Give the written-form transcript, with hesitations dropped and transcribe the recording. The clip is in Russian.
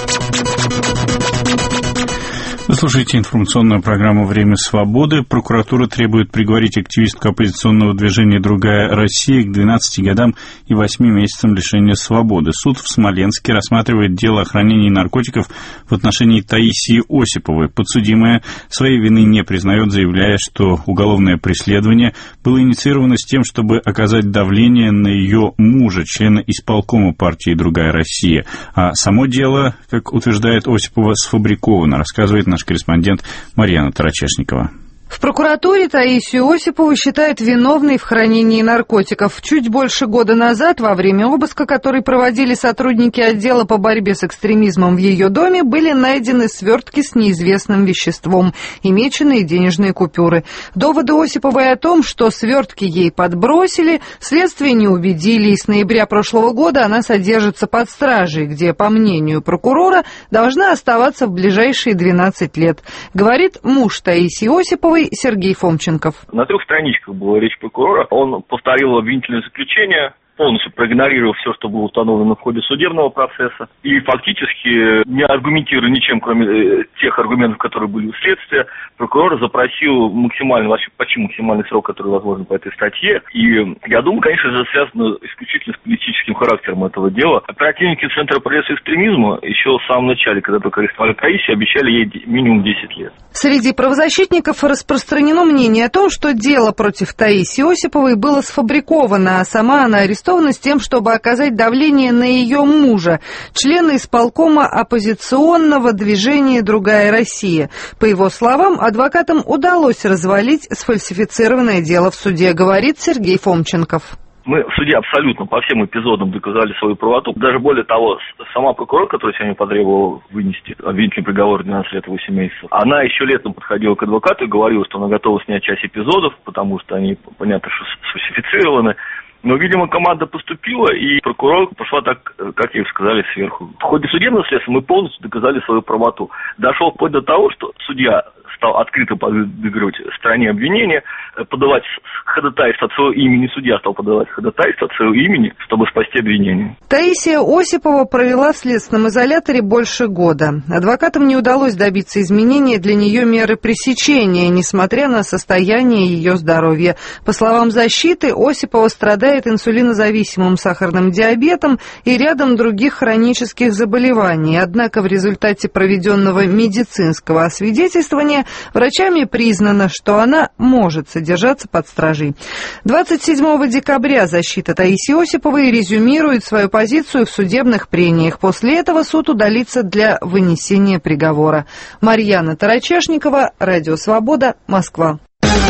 Вы слушаете информационную программу «Время свободы». Прокуратура требует приговорить активистку оппозиционного движения «Другая Россия» к 12 годам и 8 месяцам лишения свободы. Суд в Смоленске рассматривает дело о хранении наркотиков в отношении Таисии Осиповой. Подсудимая своей вины не признает, заявляя, что уголовное преследование было инициировано с тем, чтобы оказать давление на ее мужа, члена исполкома партии «Другая Россия». А само дело, как утверждает Осипова, сфабриковано, рассказывает наш корреспондент Марьяна Тарачешникова. В прокуратуре Таисию Осипову считают виновной в хранении наркотиков. Чуть больше года назад, во время обыска, который проводили сотрудники отдела по борьбе с экстремизмом в ее доме, были найдены свертки с неизвестным веществом и меченые денежные купюры. Доводы Осиповой о том, что свертки ей подбросили, следствие не убедили, и с ноября прошлого года она содержится под стражей, где, по мнению прокурора, должна оставаться в ближайшие 12 лет, говорит муж Таисии Осиповой Сергей Фомченков. На 3 страничках была речь прокурора. Он повторил обвинительное заключение, полностью проигнорировав все, что было установлено в ходе судебного процесса, и фактически, не аргументируя ничем, кроме тех аргументов, которые были у следствия, прокурор запросил максимальный, почти максимальный срок, который возможен по этой статье. И я думаю, конечно же, связано исключительно с политическим характером этого дела. Оперативники Центра прессы экстремизма еще в самом начале, когда только арестовали Таисию, обещали ей минимум 10 лет. Среди правозащитников распространено мнение о том, что дело против Таисии Осиповой было сфабриковано, а сама она арестована с тем, чтобы оказать давление на ее мужа, члена исполкома оппозиционного движения «Другая Россия». По его словам, адвокатам удалось развалить сфальсифицированное дело в суде, говорит Сергей Фомченков. Мы в суде абсолютно по всем эпизодам доказали свою правоту. Даже более того, сама прокурор, которая сегодня потребовала вынести обвинительный приговор 12 лет и 8 месяцев, она еще летом подходила к адвокату и говорила, что она готова снять часть эпизодов, потому что они, понятно, что сфальсифицированы. Но, видимо, команда поступила, и прокурор пошла так, как ей сказали, сверху. В ходе судебного следствия мы полностью доказали свою правоту. Дошло вплоть до того, что судья стал открыто подыгрывать стороне обвинения, подавать ходатайство от своего имени, судья стал подавать ходатайство от своего имени, чтобы спасти обвинение. Таисия Осипова провела в следственном изоляторе больше года. Адвокатам не удалось добиться изменения для нее меры пресечения, несмотря на состояние ее здоровья. По словам защиты, Осипова страдает инсулинозависимым сахарным диабетом и рядом других хронических заболеваний. Однако в результате проведенного медицинского освидетельствования врачами признано, что она может содержаться под стражей. 27 декабря защита Таисии Осиповой резюмирует свою позицию в судебных прениях. После этого суд удалится для вынесения приговора. Марьяна Тарачешникова, Радио Свобода, Москва.